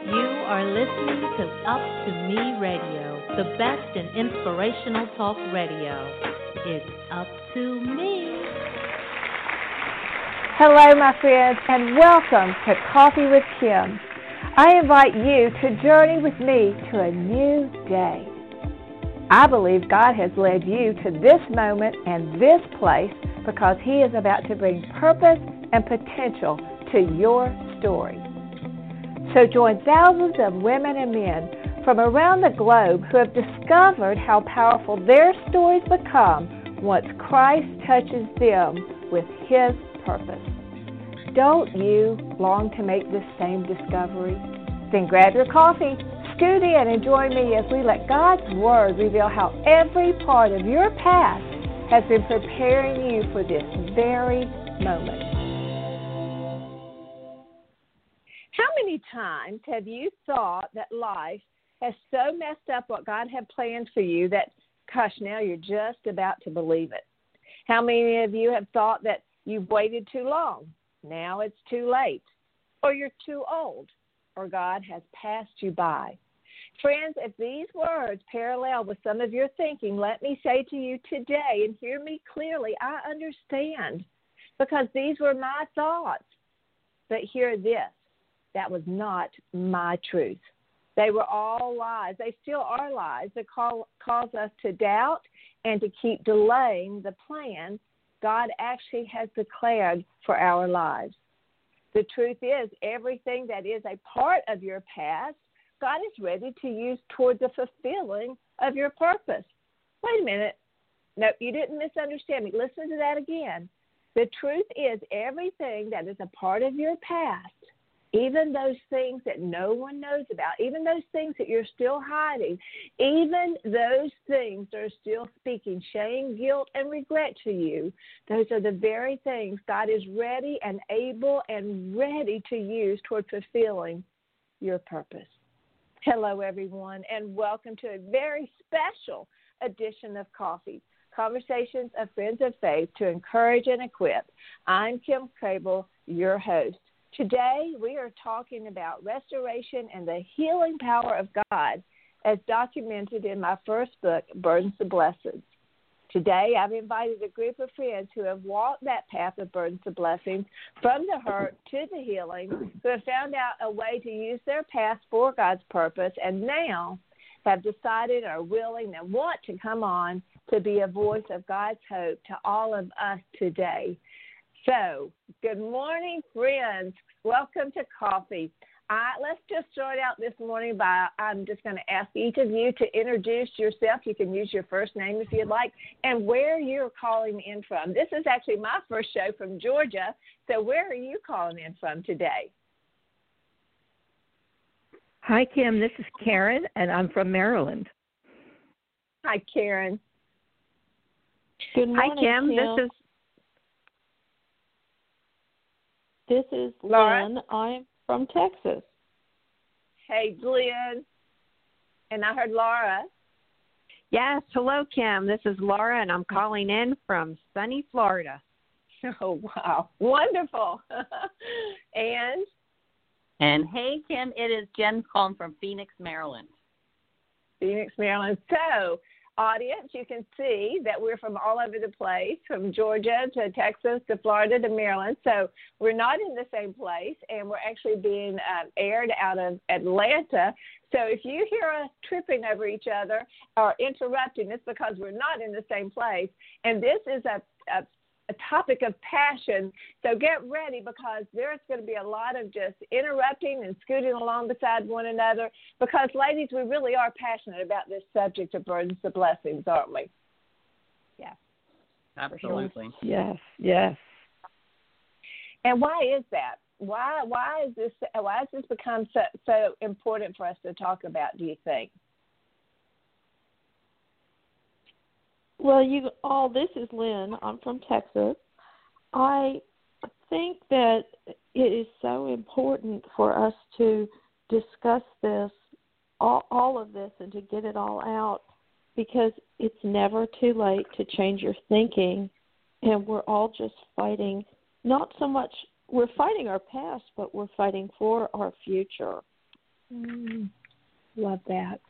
You are listening to Up to Me Radio, the best in inspirational talk radio. It's up to me. Hello, my friends, and welcome to Coffee with Kim. I invite you to journey with me to a new day. I believe God has led you to this moment and this place because He is about to bring purpose and potential to your story. So join thousands of women and men from around the globe who have discovered how powerful their stories become once Christ touches them with His purpose. Don't you long to make this same discovery? Then grab your coffee, scoot in, and join me as we let God's Word reveal how every part of your past has been preparing you for this very moment. How many times have you thought that life has so messed up what God had planned for you that, gosh, now you're just about to believe it? How many of you have thought that you've waited too long? Now it's too late. Or you're too old. Or God has passed you by. Friends, if these words parallel with some of your thinking, let me say to you today, and hear me clearly, I understand, because these were my thoughts. But hear this. That was not my truth. They were all lies. They still are lies that cause us to doubt and to keep delaying the plan God actually has declared for our lives. The truth is, everything that is a part of your past, God is ready to use toward the fulfilling of your purpose. Wait a minute. No, you didn't misunderstand me. Listen to that again. The truth is, everything that is a part of your past, even those things that no one knows about, even those things that you're still hiding, even those things that are still speaking shame, guilt, and regret to you, those are the very things God is ready and able and ready to use toward fulfilling your purpose. Hello, everyone, and welcome to a very special edition of Coffee, Conversations of Friends of Faith to encourage and equip. I'm Kim Cable, your host. Today, we are talking about restoration and the healing power of God as documented in my first book, Burdens to Blessings. Today, I've invited a group of friends who have walked that path of burdens to blessings from the hurt to the healing, who have found out a way to use their past for God's purpose, and now have decided, are willing, and want to come on to be a voice of God's hope to all of us today. So, good morning, friends. Welcome to Coffee. Let's just start out this morning by, I'm just going to ask each of you to introduce yourself. You can use your first name if you'd like, and where you're calling in from. This is actually my first show from Georgia, so where are you calling in from today? Hi, Kim. This is Karen, and I'm from Maryland. Hi, Karen. Good morning, Hi, Kim. This is Laura. Lynn. I'm from Texas. Hey, Lynn. And I heard Laura. Yes. Hello, Kim. This is Laura, and I'm calling in from sunny Florida. Oh, wow. Wonderful. And hey, Kim, it is Jen calling from Phoenix, Maryland. Phoenix, Maryland. So, audience, you can see that we're from all over the place, from Georgia to Texas to Florida to Maryland. So we're not in the same place, and we're actually being aired out of Atlanta. So if you hear us tripping over each other or interrupting, it's because we're not in the same place. And this is a topic of passion, so get ready because there's going to be a lot of just interrupting and scooting along beside one another because, ladies, we really are passionate about this subject of burdens to blessings, aren't we? Yes. Absolutely. Yes, yes. And why is that? Why has this become so important for us to talk about, do you think? Well, this is Lynn. I'm from Texas. I think that it is so important for us to discuss this, all of this, and to get it all out because it's never too late to change your thinking, and we're all just fighting, not so much, we're fighting our past, but we're fighting for our future. Love that.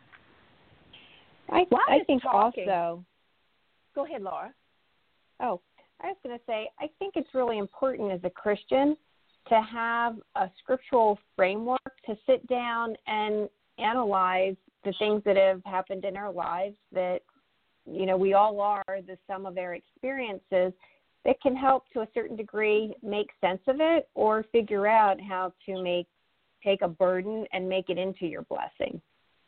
I think talking? also. Go ahead, Laura. Oh, I was going to say, I think it's really important as a Christian to have a scriptural framework to sit down and analyze the things that have happened in our lives that, we all are the sum of our experiences that can help to a certain degree make sense of it or figure out how to take a burden and make it into your blessing.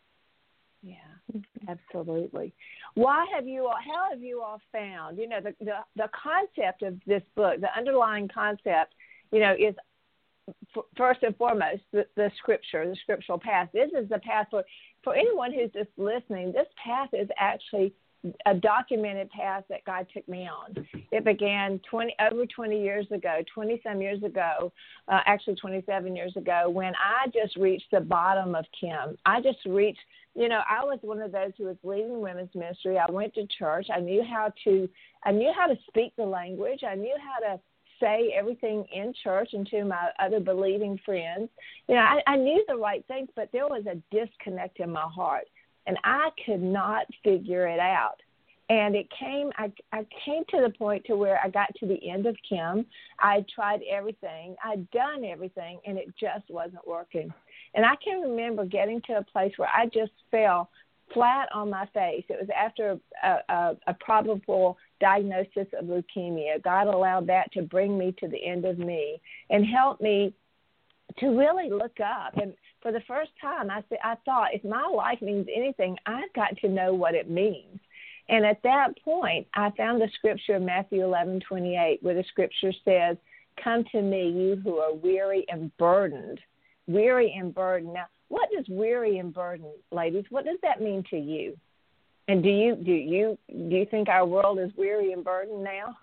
Yeah, absolutely. How have you all found, the concept of this book, the underlying concept, is first and foremost the scripture, the scriptural path. This is the path for anyone who's just listening. This path is actually a documented path that God took me on. It began over 20 years ago, 20-some years ago, actually 27 years ago, when I just reached the bottom of Kim. I just reached, I was one of those who was leading women's ministry. I went to church. I knew how to speak the language. I knew how to say everything in church and to my other believing friends. I knew the right things, but there was a disconnect in my heart. And I could not figure it out. And I came to the point to where I got to the end of Kim. I tried everything. I'd done everything, and it just wasn't working. And I can remember getting to a place where I just fell flat on my face. It was after a probable diagnosis of leukemia. God allowed that to bring me to the end of me and help me to really look up. And for the first time, I thought, if my life means anything, I've got to know what it means. And at that point, I found the scripture in Matthew 11:28, where the scripture says, "Come to me, you who are weary and burdened." Weary and burdened. Now, what does weary and burdened, ladies? What does that mean to you? And do you think our world is weary and burdened now?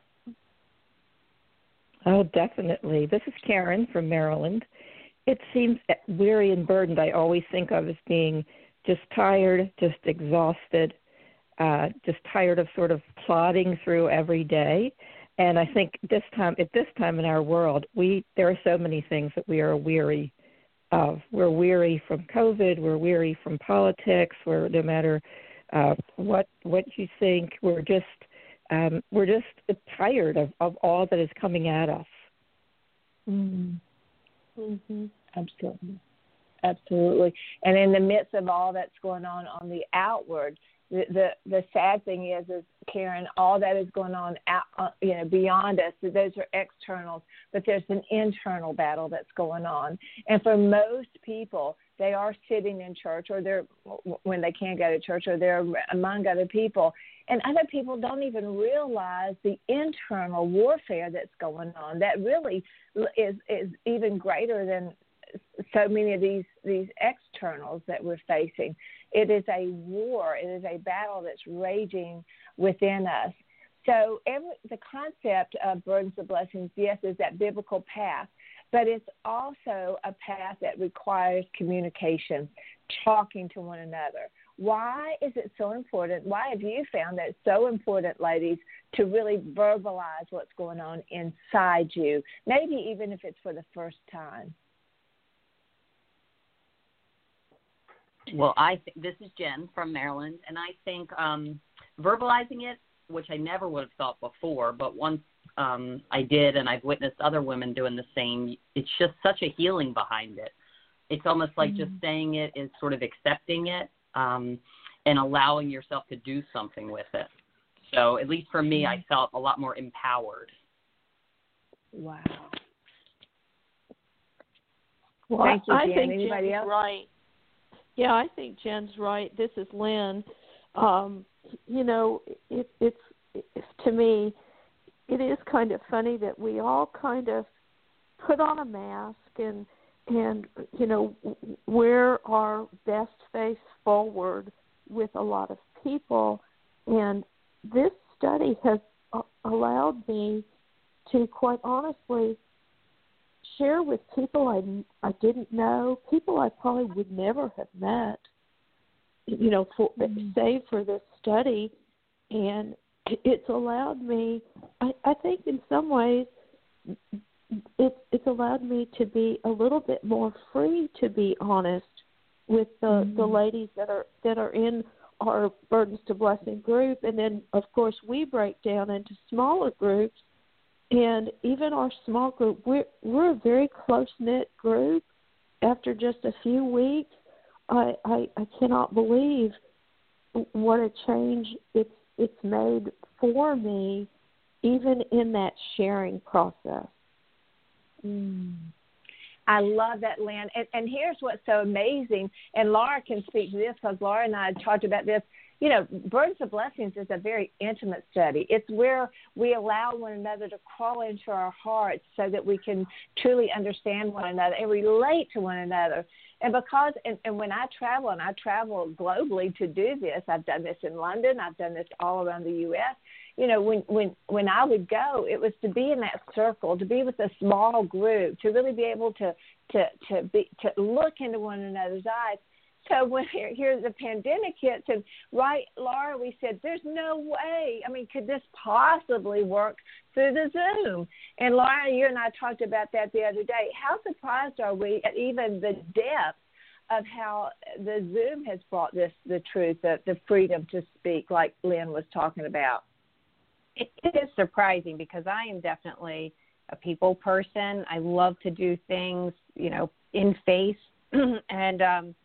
Oh, definitely. This is Karen from Maryland. It seems weary and burdened I always think of as being just tired, just exhausted, just tired of sort of plodding through every day. And I think at this time in our world, there are so many things that we are weary of. We're weary from COVID. We're weary from politics. No matter what you think, we're just tired of all that is coming at us. Mm. Mm-hmm. Absolutely. And in the midst of all that's going on the outward, the sad thing is Karen, all that is going on out, beyond us. Those are externals, but there's an internal battle that's going on. And for most people, they are sitting in church, or they're when they can't go to church, or they're among other people. And other people don't even realize the internal warfare that's going on. That really is even greater than so many of these externals that we're facing. It is a war. It is a battle that's raging within us. So the concept of burdens of blessings, yes, is that biblical path, but it's also a path that requires communication, talking to one another. Why is it so important? Why have you found that it's so important, ladies, to really verbalize what's going on inside you, maybe even if it's for the first time? Well, this is Jen from Maryland, and I think verbalizing it, which I never would have thought before, but once I did, and I've witnessed other women doing the same, it's just such a healing behind it. It's almost like just saying it is sort of accepting it and allowing yourself to do something with it. So at least for me, I felt a lot more empowered. Wow. Well, thank you, Jen. I think Anybody Jen's else? right. Yeah, I think Jen's right. This is Lynn. It's to me, it is kind of funny that we all kind of put on a mask and wear our best face forward with a lot of people. And this study has allowed me to, quite honestly, share with people I didn't know, people I probably would never have met, save for this study. And it's allowed me, I think in some ways, it's allowed me to be a little bit more free, to be honest with the ladies that are in our Burdens to Blessing group, and then of course we break down into smaller groups. And even our small group, we're a very close knit group. After just a few weeks, I cannot believe what a change it's made for me, even in that sharing process. I love that, Lynn. And here's what's so amazing, and Laura can speak to this because Laura and I had talked about this. You know, Burdens of Blessings is a very intimate study. It's where we allow one another to crawl into our hearts so that we can truly understand one another and relate to one another. And because, and when I travel, and I travel globally to do this, I've done this in London, I've done this all around the U.S., you know, when I would go, it was to be in that circle, to be with a small group, to really be able to look into one another's eyes. So when here the pandemic hits, and right, Laura, we said, there's no way. I mean, could this possibly work through the Zoom? And Laura, you and I talked about that the other day. How surprised are we at even the depth of how the Zoom has brought the truth, the freedom to speak, like Lynn was talking about? It is surprising because I am definitely a people person. I love to do things, you know, in face, and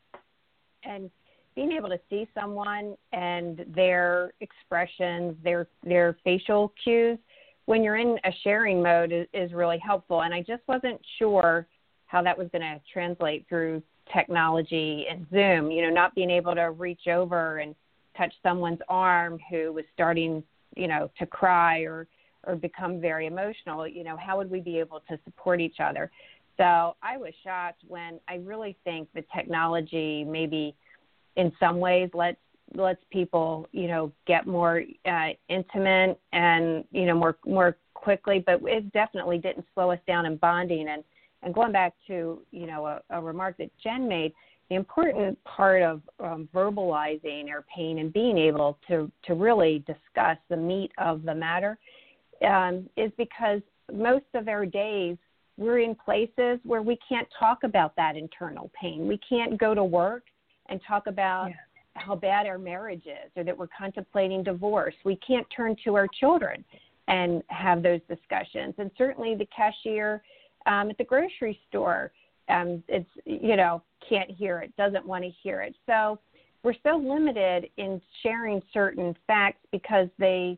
being able to see someone and their expressions, their facial cues when you're in a sharing mode is really helpful. And I just wasn't sure how that was going to translate through technology and Zoom, you know, not being able to reach over and touch someone's arm who was starting, you know, to cry or become very emotional. You know, how would we be able to support each other? So I was shocked when I really think the technology maybe in some ways lets people, you know, get more intimate and, you know, more quickly, but it definitely didn't slow us down in bonding. And going back to, you know, a remark that Jen made, the important part of verbalizing our pain and being able to really discuss the meat of the matter is because most of our days we're in places where we can't talk about that internal pain. We can't go to work and talk about how bad our marriage is or that we're contemplating divorce. We can't turn to our children and have those discussions. And certainly the cashier at the grocery store, it's, you know, can't hear it, doesn't want to hear it. So we're so limited in sharing certain facts because they,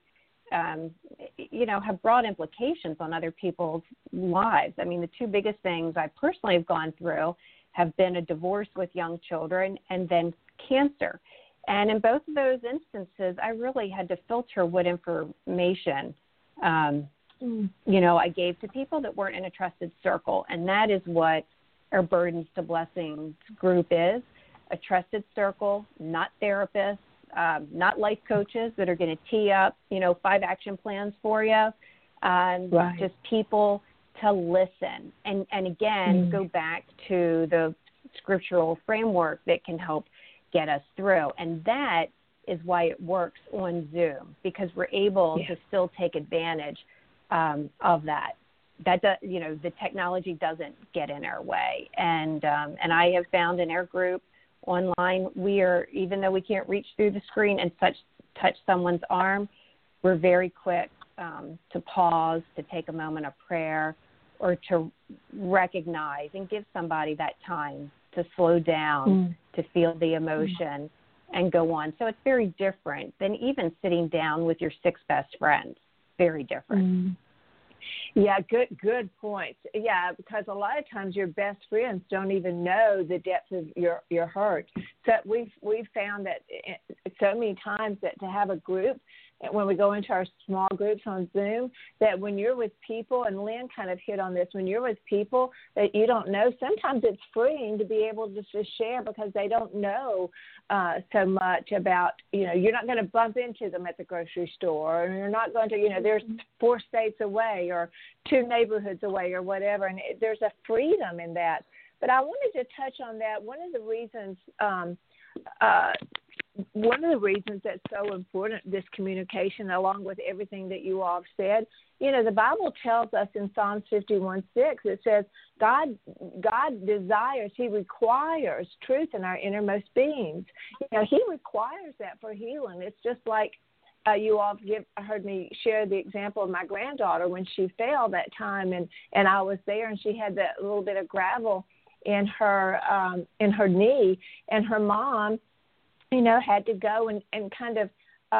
you know, have broad implications on other people's lives. I mean, the two biggest things I personally have gone through have been a divorce with young children and then cancer. And in both of those instances, I really had to filter what information, you know, I gave to people that weren't in a trusted circle. And that is what our Burdens to Blessings group is, a trusted circle, not therapists, not life coaches that are going to tee up, you know, 5 action plans for you, just people to listen. And again, go back to the scriptural framework that can help get us through. And that is why it works on Zoom, because we're able to still take advantage of that. That does, you know, the technology doesn't get in our way. And I have found in our group online, we are, even though we can't reach through the screen and touch someone's arm, we're very quick to pause, to take a moment of prayer, or to recognize and give somebody that time to slow down, to feel the emotion and go on. So it's very different than even sitting down with your 6 best friends. Very different. Yeah, good points. Yeah, because a lot of times your best friends don't even know the depth of your hurt. So we've found that so many times that to have a group, when we go into our small groups on Zoom, that when you're with people, and Lynn kind of hit on this, when you're with people that you don't know, sometimes it's freeing to be able to just share because they don't know so much about, you know, you're not going to bump into them at the grocery store, or you're not going to, you know, there's 4 states away or 2 neighborhoods away or whatever, and there's a freedom in that. But I wanted to touch on that. One of the reasons one of the reasons that's so important, this communication, along with everything that you all have said, the Bible tells us in Psalms 51:6, it says, God desires, He requires truth in our innermost beings. He requires that for healing. It's just like you all heard me share the example of my granddaughter when she fell that time, and I was there, and she had that little bit of gravel in her knee, and her mom, had to go and kind of,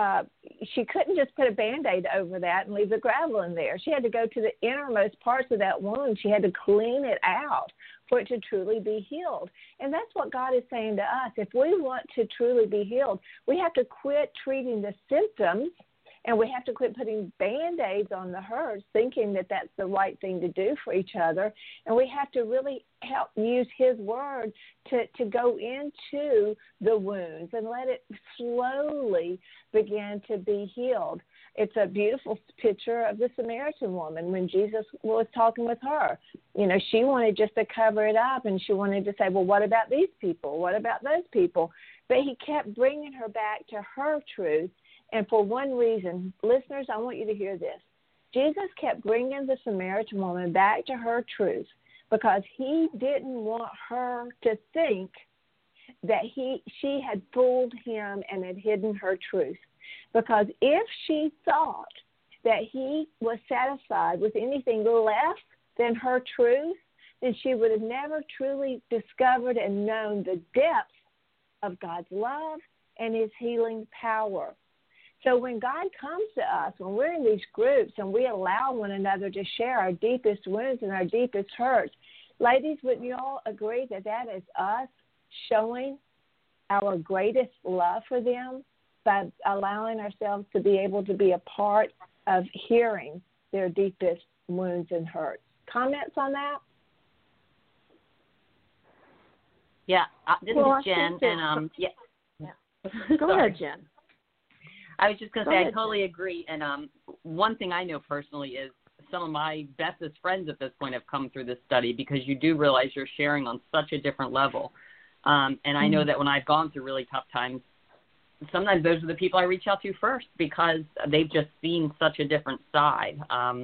she couldn't just put a Band-Aid over that and leave the gravel in there. She had to go to the innermost parts of that wound. She had to clean it out for it to truly be healed. And that's what God is saying to us. If we want to truly be healed, we have to quit treating the symptoms, and we have to quit putting Band-Aids on the hurts, thinking that that's the right thing to do for each other. And we have to really help use His Word to go into the wounds and let it slowly begin to be healed. It's a beautiful picture of the Samaritan woman when Jesus was talking with her. She wanted just to cover it up, and she wanted to say, well, what about these people? What about those people? But He kept bringing her back to her truth. And for one reason, listeners, I want you to hear this. Jesus kept bringing the Samaritan woman back to her truth because He didn't want her to think that she had fooled Him and had hidden her truth. Because if she thought that He was satisfied with anything less than her truth, then she would have never truly discovered and known the depth of God's love and His healing power. So when God comes to us, when we're in these groups and we allow one another to share our deepest wounds and our deepest hurts, ladies, wouldn't you all agree that that is us showing our greatest love for them by allowing ourselves to be able to be a part of hearing their deepest wounds and hurts? Comments on that? Yeah, this is Jen, and yeah. Go ahead, Jen. I was just going to say I totally agree, and one thing I know personally is some of my bestest friends at this point have come through this study because you do realize you're sharing on such a different level, and I know that when I've gone through really tough times, sometimes those are the people I reach out to first because they've just seen such a different side.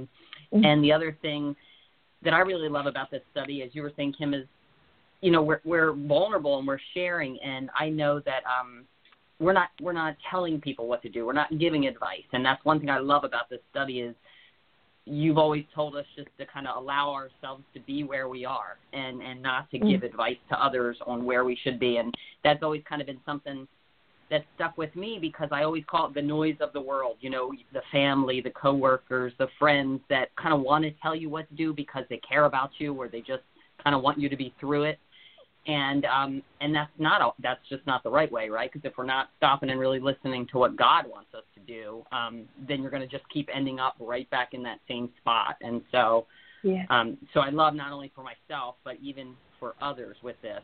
And the other thing that I really love about this study, as you were saying, Kim, is, we're vulnerable and we're sharing, and I know that we're not telling people what to do. We're not giving advice. And that's one thing I love about this study is you've always told us just to kind of allow ourselves to be where we are and not to give advice to others on where we should be. And that's always kind of been something that stuck with me because I always call it the noise of the world, the family, the coworkers, the friends that kind of want to tell you what to do because they care about you or they just kind of want you to be through it. And that's just not the right way, right? Because if we're not stopping and really listening to what God wants us to do, then you're going to just keep ending up right back in that same spot. And so, so I love not only for myself, but even for others with this,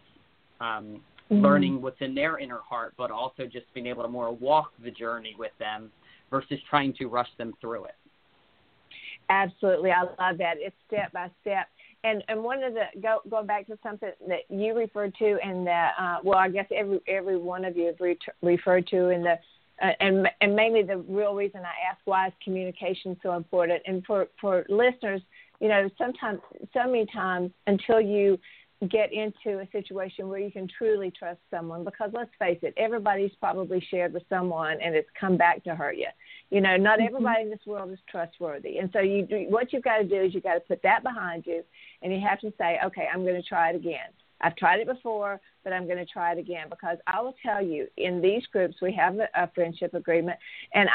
learning what's in their inner heart, but also just being able to more walk the journey with them versus trying to rush them through it. Absolutely. I love that. It's step by step. And one of the going back to something that you referred to, and that I guess every one of you have referred to in the and mainly the real reason I ask why is communication so important. And for listeners, sometimes so many times until you get into a situation where you can truly trust someone, because let's face it, everybody's probably shared with someone and it's come back to hurt you. Not everybody in this world is trustworthy. And so what you've got to do is you've got to put that behind you, and you have to say, okay, I'm going to try it again. I've tried it before, but I'm going to try it again, because I will tell you, in these groups, we have a friendship agreement, and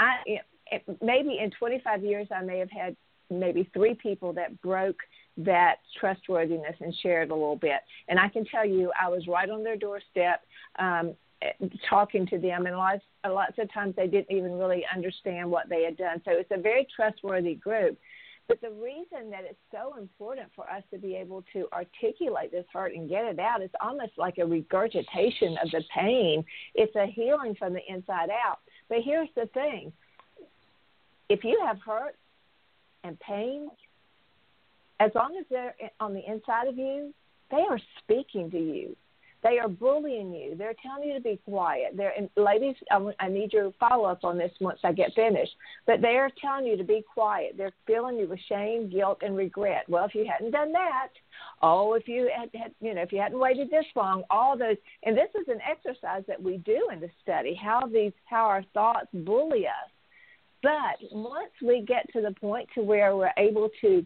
maybe in 25 years, I may have had maybe 3 people that broke that trustworthiness and shared a little bit. And I can tell you, I was right on their doorstep talking to them, and lots of times they didn't even really understand what they had done. So it's a very trustworthy group. But the reason that it's so important for us to be able to articulate this hurt and get it out, it's almost like a regurgitation of the pain. It's a healing from the inside out. But here's the thing. If you have hurt and pain, as long as they're on the inside of you, they are speaking to you. They are bullying you. They're telling you to be quiet. And ladies, I need your follow-up on this once I get finished. But they are telling you to be quiet. They're filling you with shame, guilt, and regret. Well, if you hadn't done that, if you if you hadn't waited this long, all those, and this is an exercise that we do in the study, how our thoughts bully us. But once we get to the point to where we're able to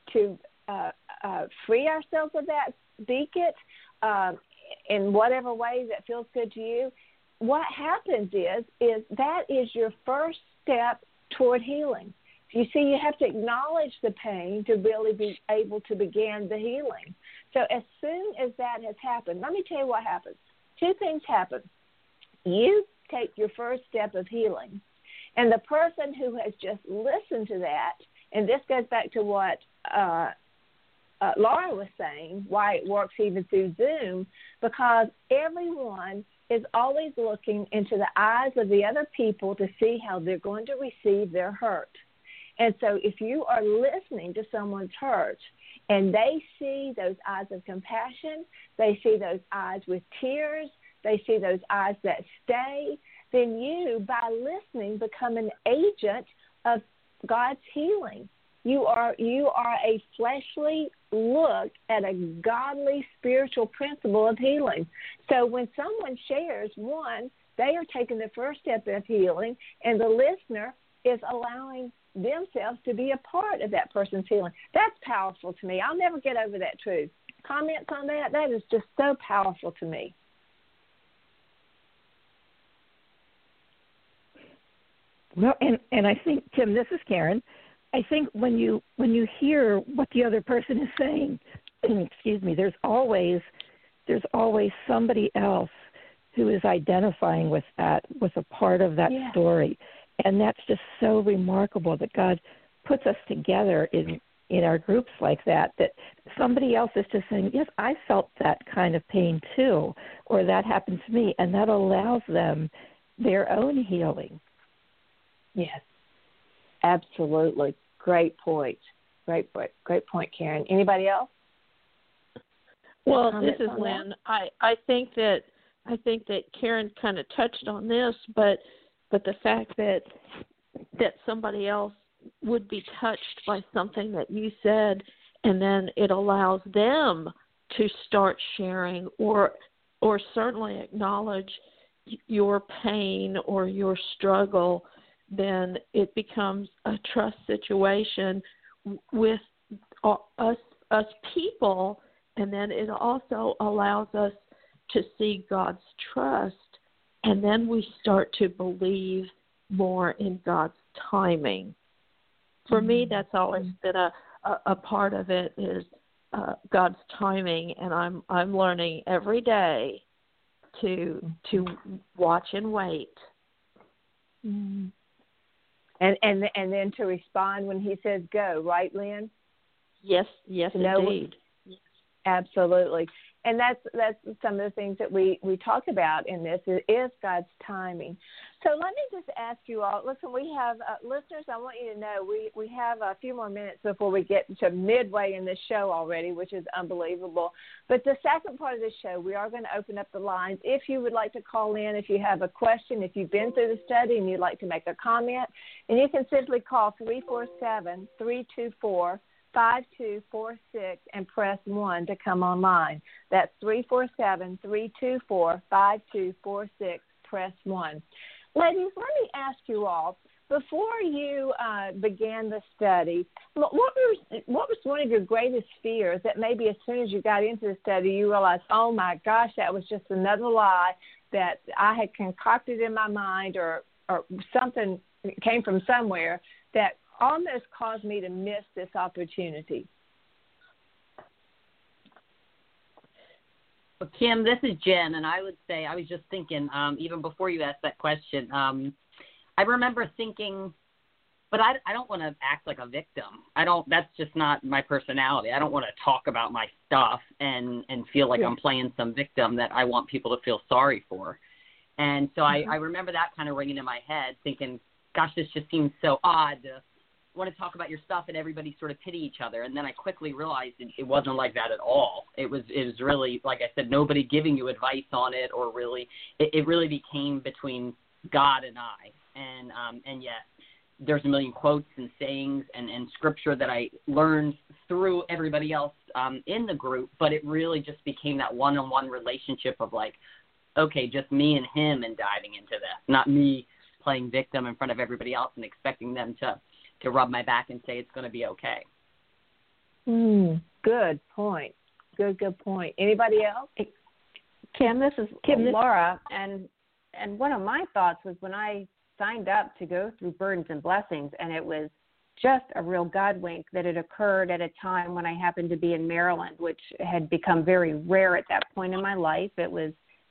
free ourselves of that, speak it in whatever way that feels good to you, what happens is that is your first step toward healing. You see, you have to acknowledge the pain to really be able to begin the healing. So as soon as that has happened, let me tell you what happens. Two things happen. You take your first step of healing, and the person who has just listened to that, and this goes back to what Laura was saying, why it works even through Zoom, because everyone is always looking into the eyes of the other people to see how they're going to receive their hurt. And so if you are listening to someone's hurt and they see those eyes of compassion, they see those eyes with tears, they see those eyes that stay, then you, by listening, become an agent of God's healing. You are a fleshly look at a godly spiritual principle of healing. So when someone shares, one, they are taking the first step of healing, and the listener is allowing themselves to be a part of that person's healing. That's powerful to me. I'll never get over that truth. Comments on that? That is just so powerful to me. Well, and I think, Tim, this is Karen. I think when you hear what the other person is saying, excuse me, there's always somebody else who is identifying with that, with a part of that story. And that's just so remarkable that God puts us together in our groups like that somebody else is just saying, yes, I felt that kind of pain too, or that happened to me, and that allows them their own healing. Yes, absolutely. Great point. Great point, Karen. Anybody else? Well, this is Lynn. I think that Karen kind of touched on this, but the fact that somebody else would be touched by something that you said, and then it allows them to start sharing or certainly acknowledge your pain or your struggle, then it becomes a trust situation with us people, and then it also allows us to see God's trust, and then we start to believe more in God's timing. For me, that's always been a part of it, is God's timing, and I'm learning every day to watch and wait. Mm. And then to respond when He says go, right, Lynn? Yes, indeed. Absolutely. And that's some of the things that we talk about in this is God's timing. So let me just ask you all, listen, we have listeners, I want you to know we have a few more minutes before we get to midway in this show already, which is unbelievable. But the second part of the show, we are going to open up the lines. If you would like to call in, if you have a question, if you've been through the study and you'd like to make a comment, and you can simply call 347-324-5246 and press 1 to come online. That's 347-324-5246, press 1. Ladies, let me ask you all, before you began the study, what was one of your greatest fears that maybe as soon as you got into the study you realized, oh my gosh, that was just another lie that I had concocted in my mind, or something came from somewhere that almost caused me to miss this opportunity? Well, Kim, this is Jen, and I would say, I was just thinking, even before you asked that question, I remember thinking, but I don't want to act like a victim. That's just not my personality. I don't want to talk about my stuff and feel like I'm playing some victim that I want people to feel sorry for. And so I remember that kind of ringing in my head, thinking, gosh, this just seems so odd want to talk about your stuff and everybody sort of pity each other. And then I quickly realized it wasn't like that at all. It was really, like I said, nobody giving you advice on it, or really, it really became between God and I. And yet there's a million quotes and sayings and scripture that I learned through everybody else in the group, but it really just became that one-on-one relationship of like, okay, just me and him and diving into this, not me playing victim in front of everybody else and expecting them to rub my back and say it's going to be okay. Good point. Good point. Anybody else? Kim, this is Laura, and one of my thoughts was when I signed up to go through Burdens and Blessings, and it was just a real God wink that it occurred at a time when I happened to be in Maryland, which had become very rare at that point in my life. It was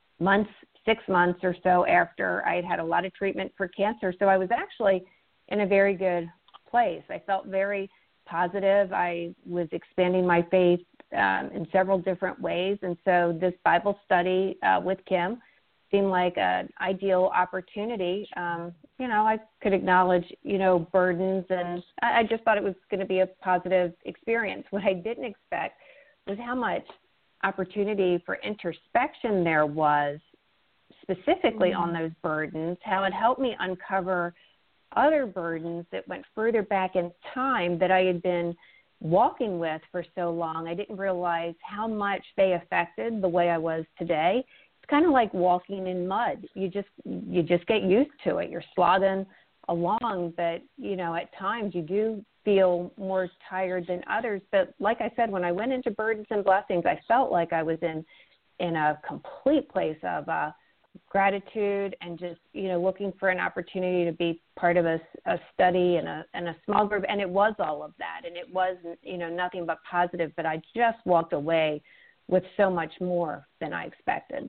6 months or so after I had had a lot of treatment for cancer. So I was actually in a very good place. I felt very positive. I was expanding my faith in several different ways. And so this Bible study with Kim seemed like an ideal opportunity. I could acknowledge, burdens, and I just thought it was going to be a positive experience. What I didn't expect was how much opportunity for introspection there was specifically on those burdens, how it helped me uncover other burdens that went further back in time that I had been walking with for so long. I didn't realize how much they affected the way I was today. It's kind of like walking in mud. You just get used to it. You're slogging along, but at times you do feel more tired than others. But like I said, when I went into Burdens and Blessings, I felt like I was in a complete place of gratitude and just looking for an opportunity to be part of a study and a small group. And it was all of that, and it was nothing but positive. But I just walked away with so much more than I expected.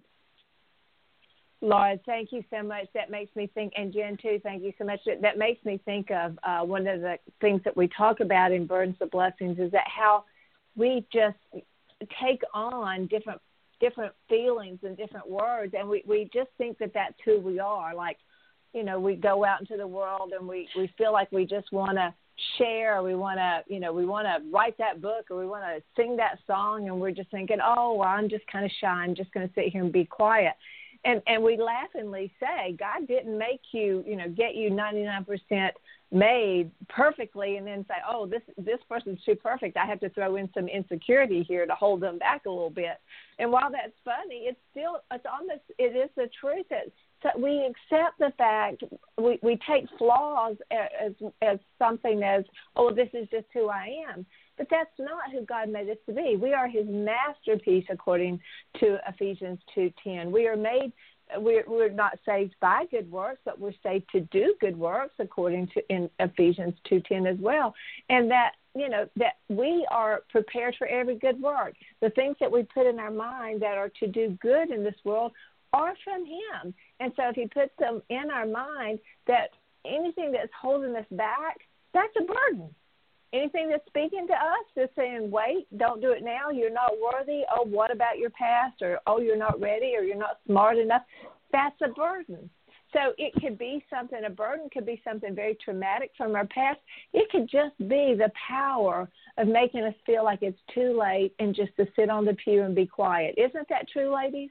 Laura, thank you so much. That makes me think, and Jen too, thank you so much. That makes me think of one of the things that we talk about in Burdens and Blessings is that how we just take on different feelings and different words, and we just think that that's who we are. Like, we go out into the world and we feel like we just want to share, or we want to write that book, or we want to sing that song, and we're just thinking, oh, well, I'm just kind of shy. I'm just going to sit here and be quiet. And we laughingly say, God didn't make you, get you 99% made perfectly and then say, oh, this person's too perfect. I have to throw in some insecurity here to hold them back a little bit. And while that's funny, it is the truth that we accept the fact, we take flaws as something as, oh, this is just who I am. But that's not who God made us to be. We are his masterpiece, according to Ephesians 2:10. We're not saved by good works, but we're saved to do good works, according to in Ephesians 2:10 as well. And that, that we are prepared for every good work. The things that we put in our mind that are to do good in this world are from him. And so if he puts them in our mind, that anything that's holding us back, that's a burden. Anything that's speaking to us, that's saying, wait, don't do it now, you're not worthy, oh, what about your past, or oh, you're not ready, or you're not smart enough, that's a burden. So it could be something, a burden could be something very traumatic from our past. It could just be the power of making us feel like it's too late and just to sit on the pew and be quiet. Isn't that true, ladies?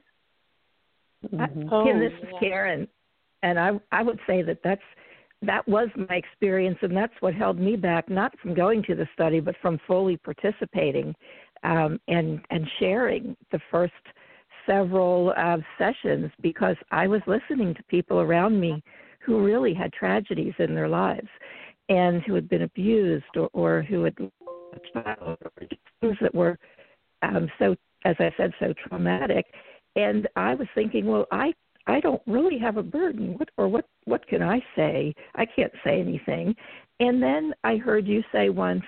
Kim, this is Karen, and I would say that was my experience, and that's what held me back, not from going to the study, but from fully participating and sharing the first several sessions, because I was listening to people around me who really had tragedies in their lives and who had been abused or who had lost a child, or things that were so, as I said, so traumatic. And I was thinking, well, I don't really have a burden. What can I say? I can't say anything. And then I heard you say once,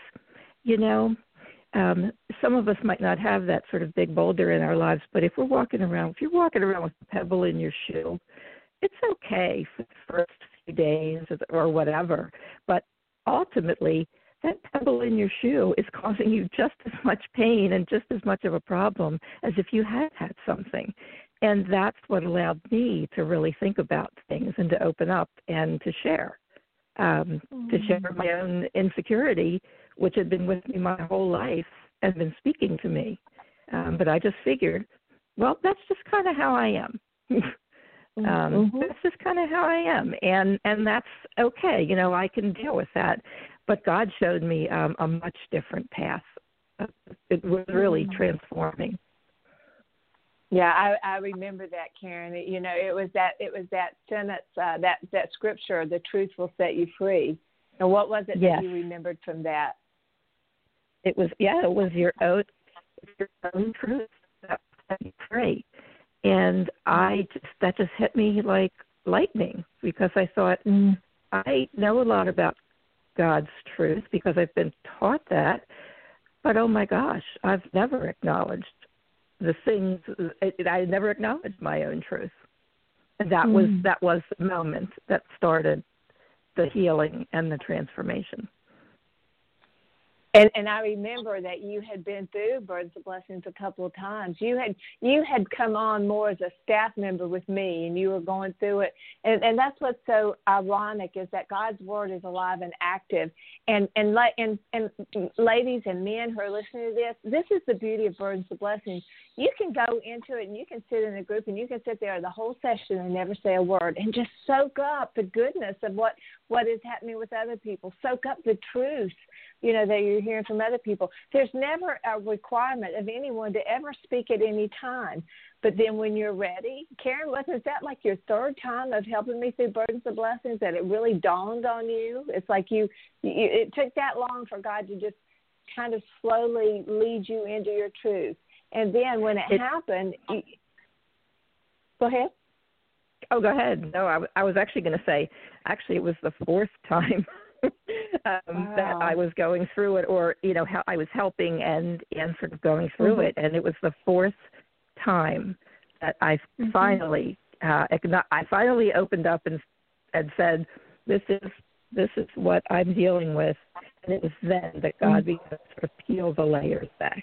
some of us might not have that sort of big boulder in our lives, but if you're walking around with a pebble in your shoe, it's okay for the first few days or whatever. But ultimately, that pebble in your shoe is causing you just as much pain and just as much of a problem as if you had something. And that's what allowed me to really think about things and to open up and to share. to share my own insecurity, which had been with me my whole life and been speaking to me. But I just figured, well, that's just kind of how I am. That's just kind of how I am, and that's okay. You know, I can deal with that. But God showed me a much different path. It was really transforming. Yeah, I remember that, Karen. You know, it was that sentence, that scripture, "The truth will set you free." And what was it that you remembered from that? It was your own truth that set you free. And that just hit me like lightning, because I thought, I know a lot about God's truth because I've been taught that, but oh my gosh, I've never acknowledged the things. I never acknowledged my own truth, and that was the moment that started the healing and the transformation. And I remember that you had been through Burdens of Blessings a couple of times. You had come on more as a staff member with me, and you were going through it. And that's what's so ironic, is that God's word is alive and active. And ladies and men who are listening to this is the beauty of Burdens of Blessings. You can go into it, and you can sit in a group, and you can sit there the whole session and never say a word, and just soak up the goodness of what is happening with other people. Soak up the truth, you know, that you're hearing from other people. There's never a requirement of anyone to ever speak at any time. But then when you're ready, Karen, wasn't that like your third time of helping me through Burdens of Blessings, that it really dawned on you? It's like it took that long for God to just kind of slowly lead you into your truth. And then when it happened, go ahead. Oh, go ahead. No, I was actually going to say, it was the fourth time that I was going through it, or, you know, how I was helping and sort of going through it. And it was the fourth time that I finally opened up and said, this is what I'm dealing with. And it was then that God began to sort of peel the layers back.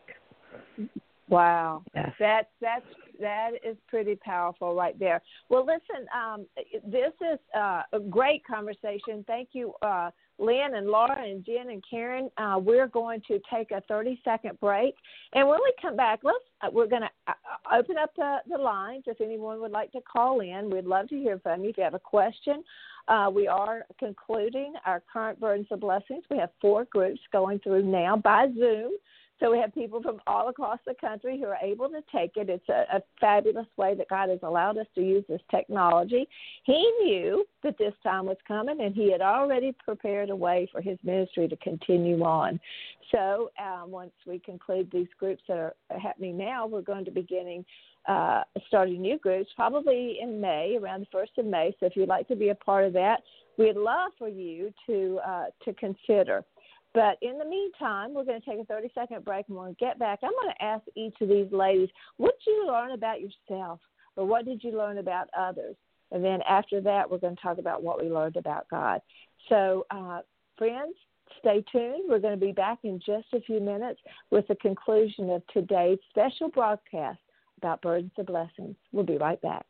Wow. Yes. That is pretty powerful right there. Well, listen, this is a great conversation. Thank you, Lynn and Laura and Jen and Karen. We're going to take a 30-second break. And when we come back, we're going to open up the lines. If anyone would like to call in, we'd love to hear from you. If you have a question, we are concluding our current Burdens of Blessings. We have 4 groups going through now by Zoom. So we have people from all across the country who are able to take it. It's a fabulous way that God has allowed us to use this technology. He knew that this time was coming, and he had already prepared a way for his ministry to continue on. So once we conclude these groups that are happening now, we're going to be starting new groups probably in May, around the 1st of May. So if you'd like to be a part of that, we'd love for you to consider. But in the meantime, we're going to take a 30-second break, and when we get back, I'm going to ask each of these ladies, what did you learn about yourself, or what did you learn about others? And then after that, we're going to talk about what we learned about God. So, friends, stay tuned. We're going to be back in just a few minutes with the conclusion of today's special broadcast about Burdens of Blessings. We'll be right back.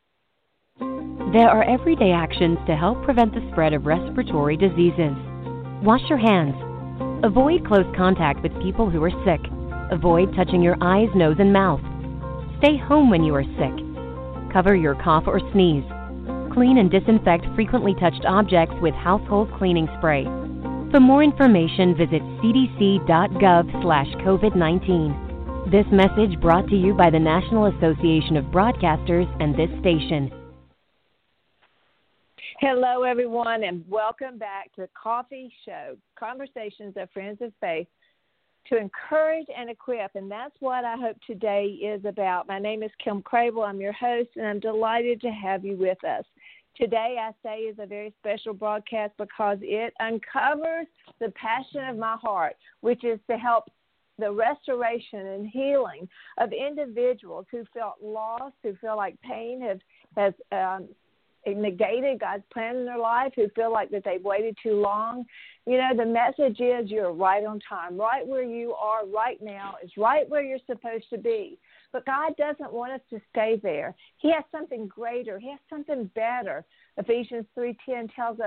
There are everyday actions to help prevent the spread of respiratory diseases. Wash your hands. Avoid close contact with people who are sick. Avoid touching your eyes, nose, and mouth. Stay home when you are sick. Cover your cough or sneeze. Clean and disinfect frequently touched objects with household cleaning spray. For more information, visit cdc.gov/COVID-19. This message brought to you by the National Association of Broadcasters and this station. Hello, everyone, and welcome back to Coffee Show, Conversations of Friends of Faith, to encourage and equip, and that's what I hope today is about. My name is Kim Crable. I'm your host, and I'm delighted to have you with us. Today, I say, is a very special broadcast because it uncovers the passion of my heart, which is to help the restoration and healing of individuals who felt lost, who feel like pain has negated God's plan in their life, who feel like that they've waited too long. You know, the message is you're right on time. Right where you are right now is right where you're supposed to be. But God doesn't want us to stay there. He has something greater. He has something better. Ephesians 3:10 tells us,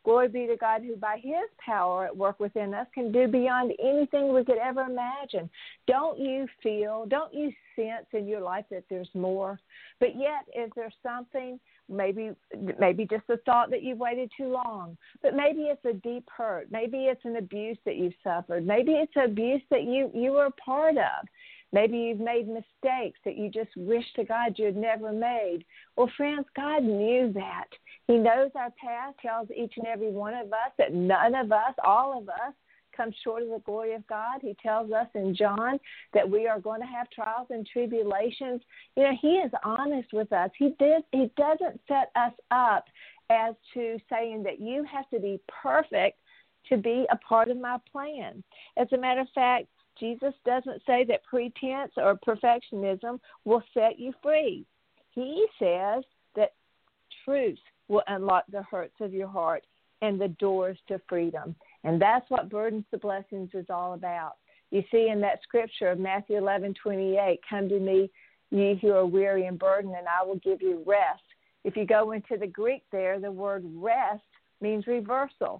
Glory be to God, who by his power at work within us can do beyond anything we could ever imagine. Don't you feel, don't you sense in your life that there's more? But yet, is there something, maybe just a thought that you've waited too long, but maybe it's a deep hurt. Maybe it's an abuse that you've suffered. Maybe it's abuse that you were a part of. Maybe you've made mistakes that you just wish to God you had never made. Well, friends, God knew that. He knows our past, tells each and every one of us that none of us, all of us, come short of the glory of God. He tells us in John that we are going to have trials and tribulations. You know, he is honest with us. He doesn't set us up as to saying that you have to be perfect to be a part of my plan. As a matter of fact, Jesus doesn't say that pretense or perfectionism will set you free. He says that truth will unlock the hurts of your heart and the doors to freedom. And that's what Burdens to Blessings is all about. You see in that scripture of Matthew 11:28, come to me, ye who are weary and burdened, and I will give you rest. If you go into the Greek there, the word rest means reversal.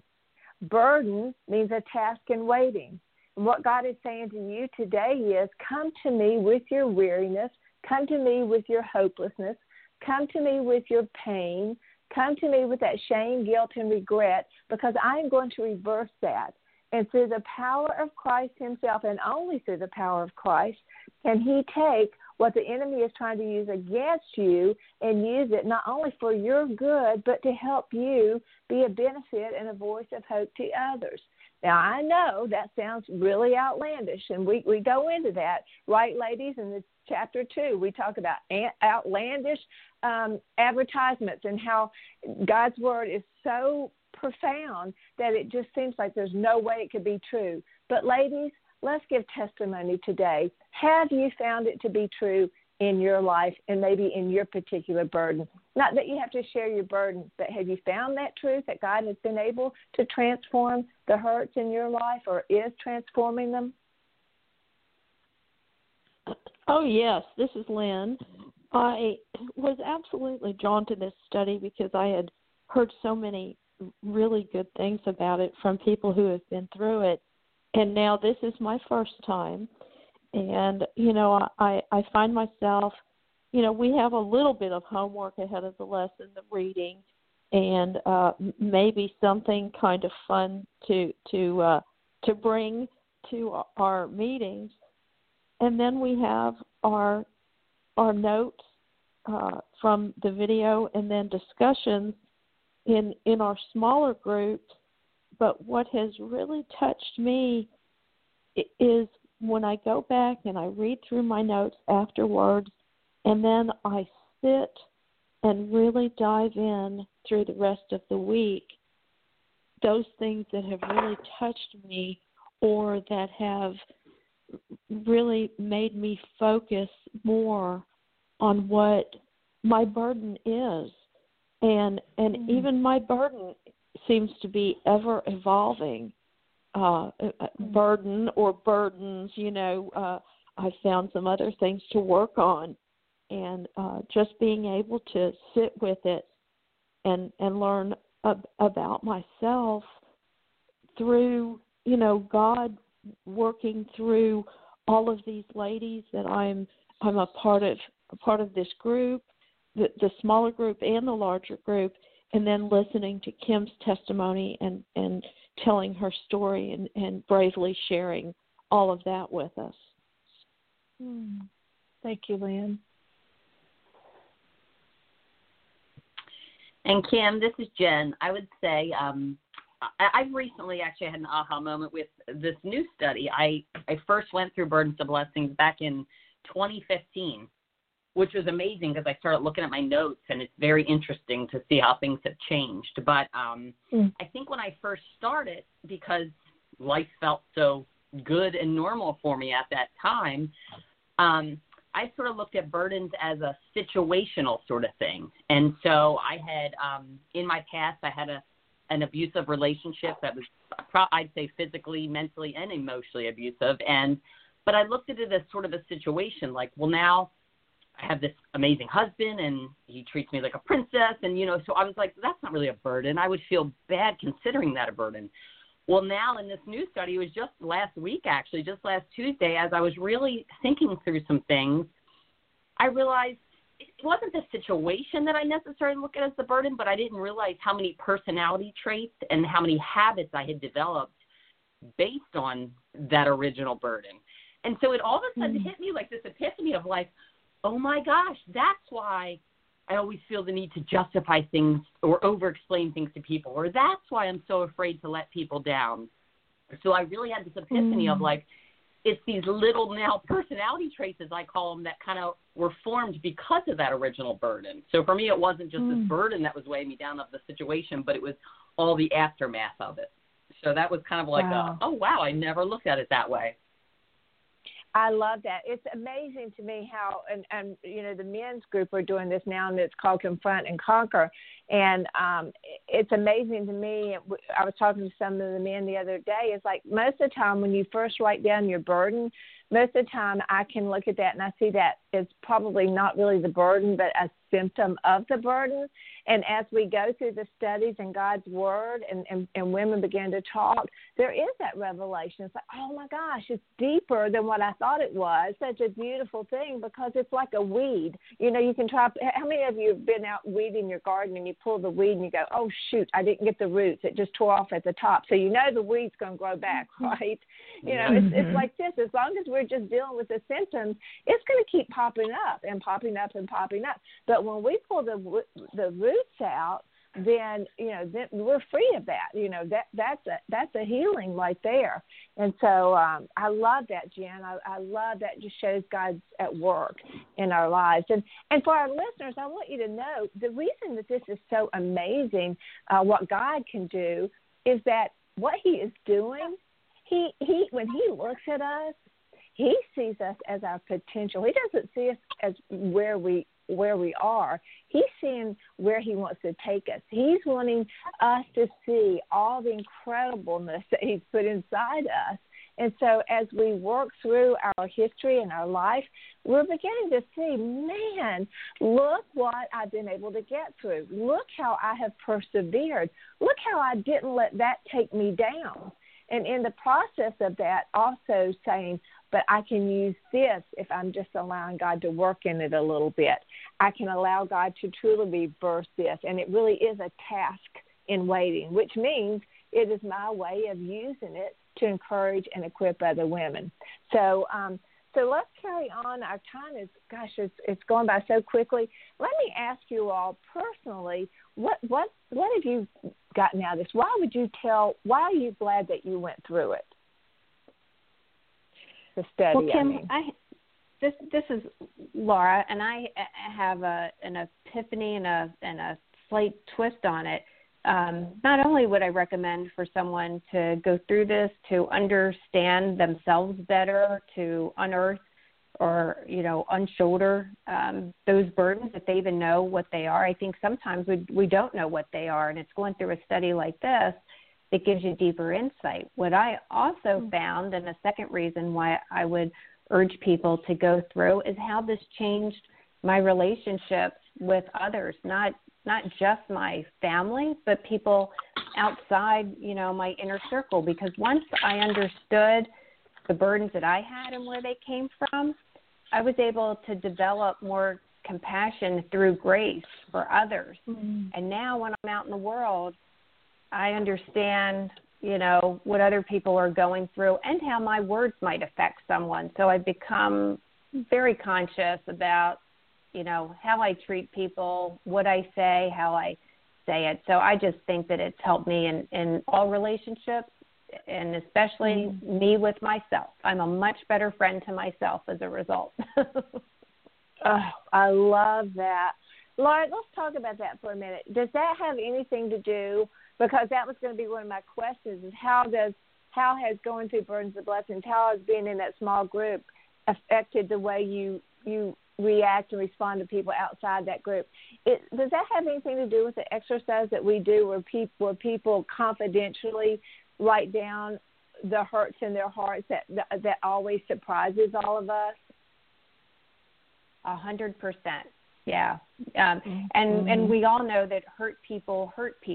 Burden means a task in waiting. And what God is saying to you today is, come to me with your weariness, come to me with your hopelessness, come to me with your pain, come to me with that shame, guilt, and regret, because I am going to reverse that. And through the power of Christ himself, and only through the power of Christ, can he take what the enemy is trying to use against you and use it not only for your good, but to help you be a benefit and a voice of hope to others. Now, I know that sounds really outlandish, and we go into that, right, ladies? In the chapter 2, we talk about outlandish advertisements and how God's word is so profound that it just seems like there's no way it could be true. But, ladies, let's give testimony today. Have you found it to be true in your life and maybe in your particular burden? Not that you have to share your burden, but have you found that truth that God has been able to transform the hurts in your life or is transforming them? Oh, yes. This is Lynn. I was absolutely drawn to this study because I had heard so many really good things about it from people who have been through it. And now this is my first time. And, you know, I find myself, you know, we have a little bit of homework ahead of the lesson, the reading, and maybe something kind of fun to bring to our meetings. And then we have our notes from the video and then discussions in our smaller groups. But what has really touched me is when I go back and I read through my notes afterwards, and then I sit and really dive in through the rest of the week, those things that have really touched me or that have really made me focus more on what my burden is. And even my burden seems to be ever evolving. Burden or burdens, you know, I've found some other things to work on. And just being able to sit with it and learn about myself through, you know, God working through all of these ladies that I'm a part of this group, the smaller group and the larger group, and then listening to Kim's testimony and telling her story and bravely sharing all of that with us. Thank you, Lynn. And Kim, this is Jen. I would say I've recently actually had an aha moment with this new study. I first went through Burdens to Blessings back in 2015, which was amazing because I started looking at my notes, and it's very interesting to see how things have changed. But I think when I first started, because life felt so good and normal for me at that time, I sort of looked at burdens as a situational sort of thing. And so I had, in my past, I had an abusive relationship that was, I'd say, physically, mentally, and emotionally abusive. But I looked at it as sort of a situation, like, well, now I have this amazing husband and he treats me like a princess. And, so I was like, that's not really a burden. I would feel bad considering that a burden. Well, now in this new study, it was just last week, actually, just last Tuesday, as I was really thinking through some things, I realized it wasn't the situation that I necessarily look at as the burden, but I didn't realize how many personality traits and how many habits I had developed based on that original burden. And so it all of a sudden hit me like this epiphany of like, oh my gosh, that's why I always feel the need to justify things or over-explain things to people, or that's why I'm so afraid to let people down. So I really had this epiphany of like, it's these little now personality traits, as I call them, that kind of were formed because of that original burden. So for me, it wasn't just this burden that was weighing me down of the situation, but it was all the aftermath of it. So that was kind of like, oh, wow, I never looked at it that way. I love that. It's amazing to me how, and the men's group are doing this now, and it's called Confront and Conquer. And it's amazing to me. I was talking to some of the men the other day. It's like most of the time when you first write down your burden, most of the time I can look at that and I see that it's probably not really the burden, but a symptom of the burden. And as we go through the studies and God's word and women begin to talk, there is that revelation. It's like, oh my gosh, it's deeper than what I thought it was. Such a beautiful thing, because it's like a weed. You can try. How many of you have been out weeding your garden and you pull the weed and you go, oh shoot, I didn't get the roots. It just tore off at the top. So the weed's going to grow back, right? It's like this. As long as we're just dealing with the symptoms, it's going to keep popping up and popping up and popping up. But when we pull the roots out, then then we're free of that. That's a healing right there. And so I love that, Jen. I love that. Just shows God's at work in our lives. And for our listeners, I want you to know the reason that this is so amazing, what God can do, is that what He is doing, He when He looks at us, He sees us as our potential. He doesn't see us as where we are. He's seeing where He wants to take us. He's wanting us to see all the incredibleness that He's put inside us. And so as we work through our history and our life, we're beginning to see, man, look what I've been able to get through. Look how I have persevered. Look how I didn't let that take me down. And in the process of that, also saying, but I can use this if I'm just allowing God to work in it a little bit. I can allow God to truly reverse this. And it really is a task in waiting, which means it is my way of using it to encourage and equip other women. So let's carry on. Our time is, it's going by so quickly. Let me ask you all personally, what have you gotten out of this? Why are you glad that you went through it? The study. Well, Kim, this is Laura, and I have an epiphany and a slight twist on it. Not only would I recommend for someone to go through this to understand themselves better, to unearth or unshoulder those burdens if they even know what they are. I think sometimes we don't know what they are, and it's going through a study like this that gives you deeper insight. What I also found, and a second reason why I would urge people to go through, is how this changed my relationships with others, not just my family, but people outside, my inner circle. Because once I understood the burdens that I had and where they came from, I was able to develop more compassion through grace for others. And now when I'm out in the world, I understand, what other people are going through and how my words might affect someone. So I've become very conscious about, how I treat people, what I say, how I say it. So I just think that it's helped me in all relationships, and especially me with myself. I'm a much better friend to myself as a result. Oh, I love that. Laura, let's talk about that for a minute. Does that have anything to do, because that was going to be one of my questions, is how has going through Burdens of Blessings, how has being in that small group affected the way you react and respond to people outside that group? Does that have anything to do with the exercise that we do where people confidentially write down the hurts in their hearts that always surprises all of us? 100%. Yeah. And we all know that hurt people.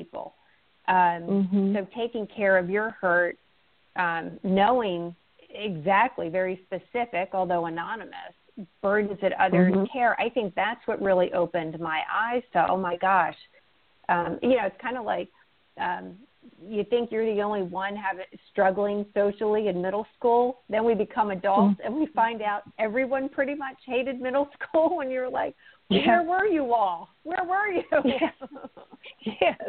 So taking care of your hurt, knowing exactly, very specific, although anonymous, burdens that others care, I think that's what really opened my eyes to, oh my gosh, it's kind of like you think you're the only one struggling socially in middle school. Then we become adults and we find out everyone pretty much hated middle school, and you're like, where were you all? Where were you? Yes.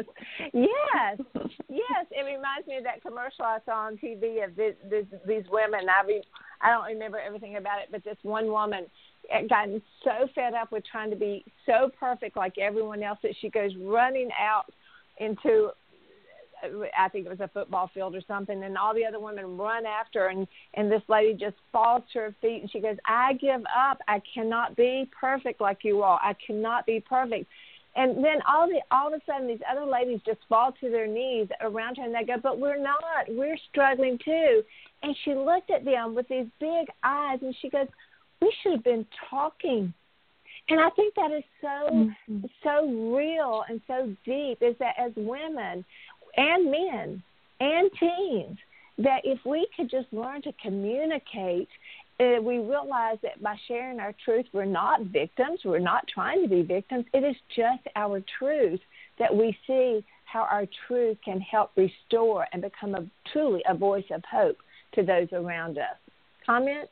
It reminds me of that commercial I saw on TV of these women. I don't remember everything about it, but this one woman had gotten so fed up with trying to be so perfect like everyone else that she goes running out into, I think it was a football field or something, and all the other women run after her, and this lady just falls to her feet, and she goes, I give up. I cannot be perfect like you all. I cannot be perfect. And then all of a sudden, these other ladies just fall to their knees around her, and they go, but we're not. We're struggling too. And she looked at them with these big eyes, and she goes, we should have been talking. And I think that is so real and so deep, is that as women and men and teens, that if we could just learn to communicate, we realize that by sharing our truth, we're not victims. We're not trying to be victims. It is just our truth that we see how our truth can help restore and become truly a voice of hope to those around us. Comment?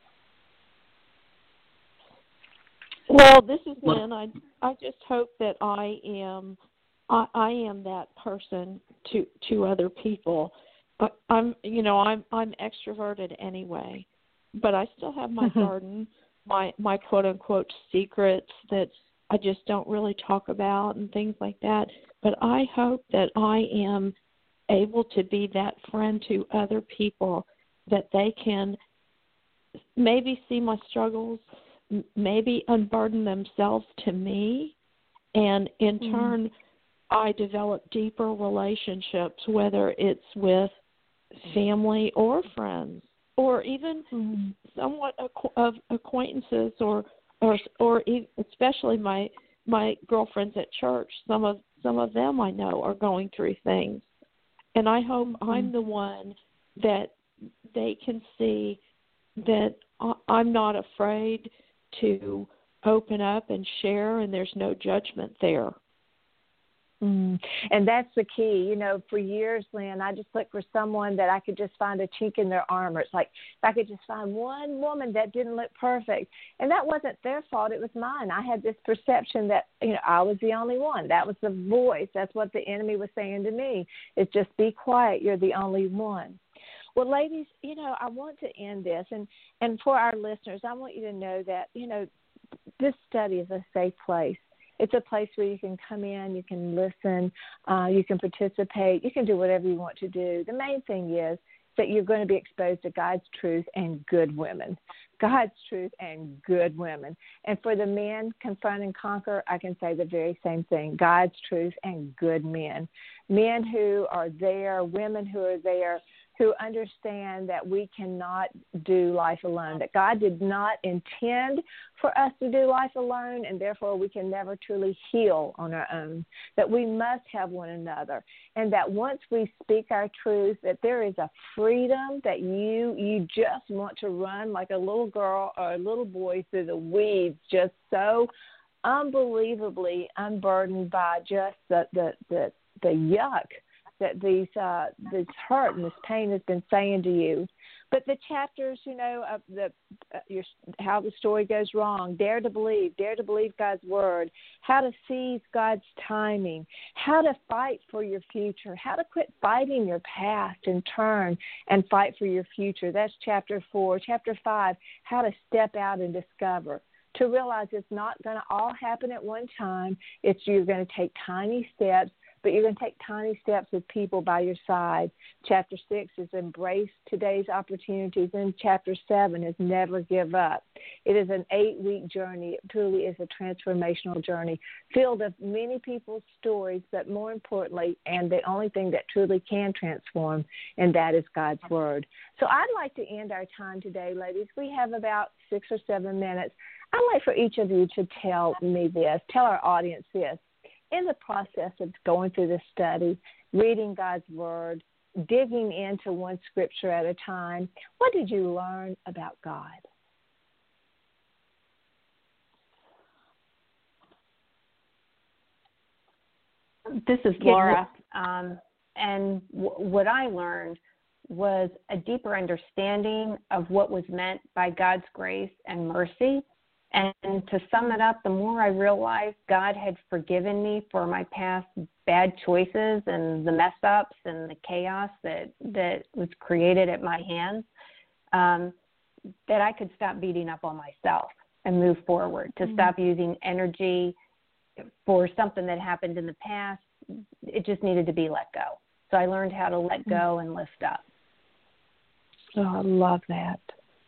Well, this is Lynn. I just hope that I am that person to other people. I'm extroverted anyway, but I still have my garden, my quote unquote secrets that I just don't really talk about and things like that. But I hope that I am able to be that friend to other people, that they can maybe see my struggles, maybe unburden themselves to me, and in turn I develop deeper relationships, whether it's with family or friends, or even somewhat of acquaintances, or especially my girlfriends at church. Some of them I know are going through things, and I hope I'm the one that they can see that I'm not afraid to open up and share, and there's no judgment there. And that's the key. For years, Lynn, I just looked for someone that I could just find a chink in their armor. It's like if I could just find one woman that didn't look perfect. And that wasn't their fault. It was mine. I had this perception that, I was the only one. That was the voice. That's what the enemy was saying to me, is just be quiet. You're the only one. Well, ladies, I want to end this. And for our listeners, I want you to know that, this study is a safe place. It's a place where you can come in, you can listen, you can participate, you can do whatever you want to do. The main thing is that you're going to be exposed to God's truth and good women. God's truth and good women. And for the men, confront and conquer, I can say the very same thing. God's truth and good men. Men who are there, women who are there, who understand that we cannot do life alone, that God did not intend for us to do life alone, and therefore we can never truly heal on our own, that we must have one another, and that once we speak our truth, that there is a freedom that you just want to run like a little girl or a little boy through the weeds, just so unbelievably unburdened by just the yuck that this hurt and this pain has been saying to you. But the chapters, of how the story goes wrong, dare to believe God's word, how to seize God's timing, how to fight for your future, how to quit fighting your past and turn and fight for your future. That's chapter 4. Chapter 5, how to step out and discover. To realize it's not going to all happen at one time. You're going to take tiny steps, but you're going to take tiny steps with people by your side. Chapter 6 is embrace today's opportunities, and Chapter 7 is never give up. It is an 8-week journey. It truly is a transformational journey filled with many people's stories, but more importantly, and the only thing that truly can transform, and that is God's Word. So I'd like to end our time today, ladies. We have about 6 or 7 minutes. I'd like for each of you to tell me this, tell our audience this. In the process of going through this study, reading God's Word, digging into one scripture at a time, what did you learn about God? This is Laura, and what I learned was a deeper understanding of what was meant by God's grace and mercy. And to sum it up, the more I realized God had forgiven me for my past bad choices and the mess ups and the chaos that was created at my hands, that I could stop beating up on myself and move forward, to stop using energy for something that happened in the past. It just needed to be let go. So I learned how to let go and lift up. Oh, I love that.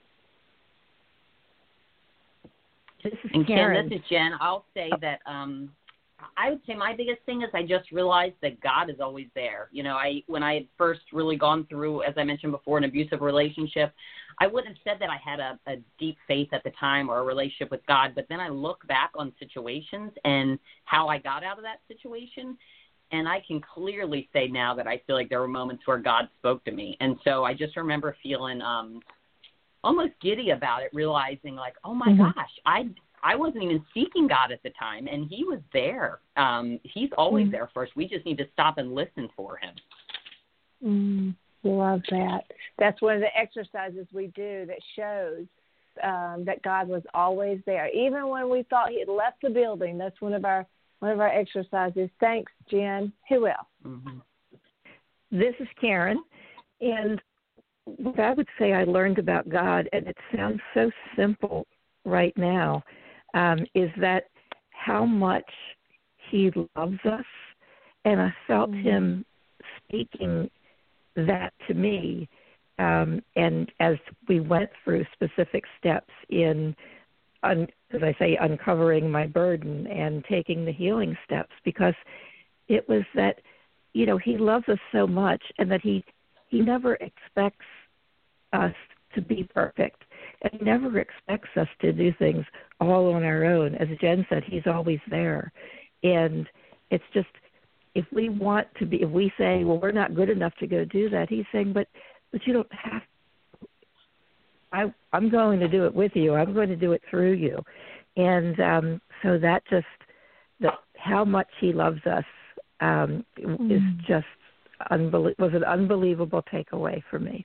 This is And Karen. Ken, this is Jen. I'll say that I would say my biggest thing is I just realized that God is always there. You know, when I had first really gone through, as I mentioned before, an abusive relationship, I wouldn't have said that I had a deep faith at the time or a relationship with God. But then I look back on situations and how I got out of that situation, and I can clearly say now that I feel like there were moments where God spoke to me. And so I just remember feeling almost giddy about it, realizing like, oh my gosh, I wasn't even seeking God at the time, and he was there. He's always there for us. We just need to stop and listen for him. Love that. That's one of the exercises we do that shows that God was always there. Even when we thought he had left the building, that's one of our exercises. Thanks, Jen. Who else? This is Karen, and what I would say I learned about God, and it sounds so simple right now, is that how much he loves us. And I felt him speaking that to me, and as we went through specific steps in, as I say, uncovering my burden and taking the healing steps, because it was that, you know, he loves us so much, and that he never expects us to be perfect. And he never expects us to do things all on our own. As Jen said, he's always there. And it's just, if we want to be, if we say, well, we're not good enough to go do that, he's saying, but you don't have to. I'm going to do it with you. I'm going to do it through you. And so that just, how much he loves us is just was an unbelievable takeaway for me.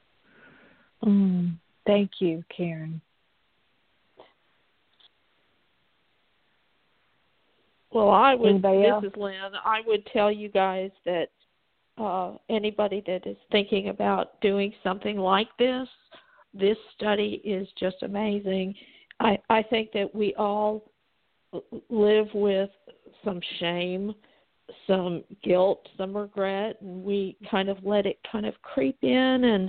Thank you, Karen. Well, I would. Anybody else? This is Lynn. I would tell you guys that anybody that is thinking about doing something like this study is just amazing. I think that we all live with some shame, some guilt, some regret, and we kind of let it kind of creep in and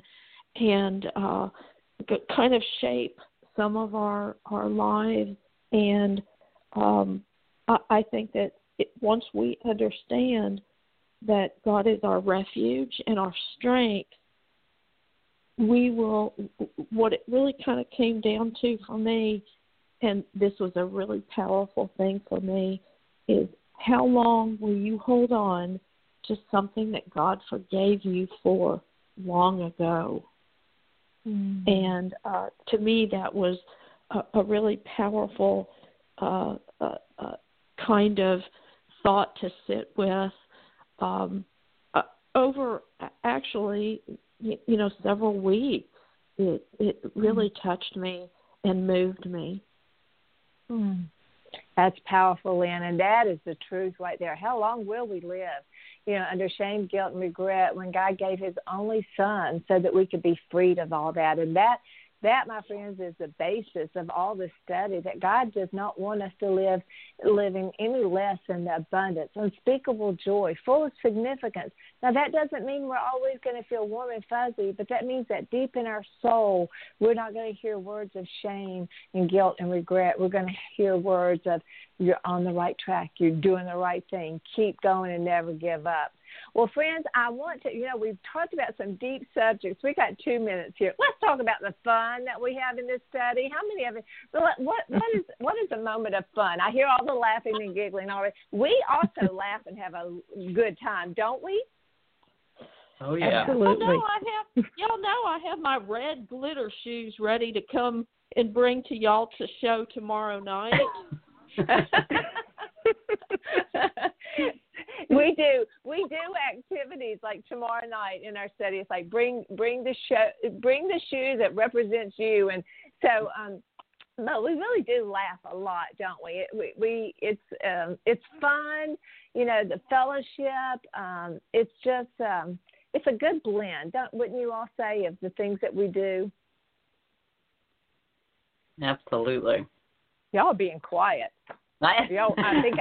kind of shape some of our lives. And I think that once we understand that God is our refuge and our strength, we will, what it really kind of came down to for me, and this was a really powerful thing for me, is how long will you hold on to something that God forgave you for long ago? And to me, that was a really powerful kind of thought to sit with over actually, several weeks. It really touched me and moved me. That's powerful, Lynn, and that is the truth right there. How long will we live, under shame, guilt, and regret when God gave his only son so that we could be freed of all that? And that, my friends, is the basis of all this study, that God does not want us to live living any less than the abundance, unspeakable joy, full of significance. Now, that doesn't mean we're always going to feel warm and fuzzy, but that means that deep in our soul, we're not going to hear words of shame and guilt and regret. We're going to hear words of you're on the right track. You're doing the right thing. Keep going and never give up. Well, friends, I want to, we've talked about some deep subjects. We got 2 minutes here. Let's talk about the fun that we have in this study. How many of it? What is a moment of fun? I hear all the laughing and giggling already. We also laugh and have a good time, don't we? Oh yeah, absolutely. Y'all know I have my red glitter shoes ready to come and bring to y'all to show tomorrow night. We do activities like tomorrow night in our study. It's like bring the shoes that represents you, and so but we really do laugh a lot, don't we? It's fun, the fellowship. It's just it's a good blend, wouldn't you all say, of the things that we do? Absolutely. Y'all are being quiet. I think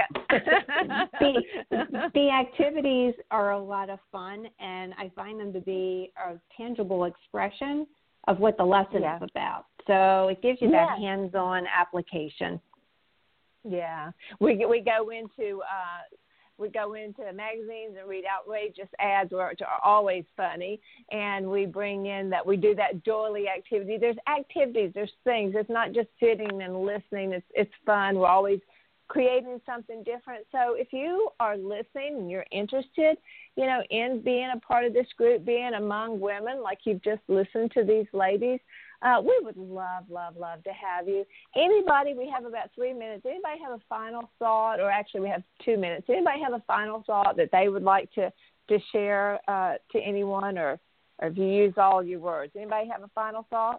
the activities are a lot of fun, and I find them to be a tangible expression of what the lesson is about. So it gives you that hands-on application. Yeah, we go into magazines and read outrageous ads, which are always funny, and we bring in that we do that doily activity. There's activities, there's things. It's not just sitting and listening. It's fun. We're always creating something different. So if you are listening and you're interested, in being a part of this group, being among women, like you've just listened to these ladies, we would love, love, love to have you. Anybody, we have about 3 minutes. Anybody have a final thought, or actually we have 2 minutes. Anybody have a final thought that they would like to share to anyone, or if you use all your words? Anybody have a final thought?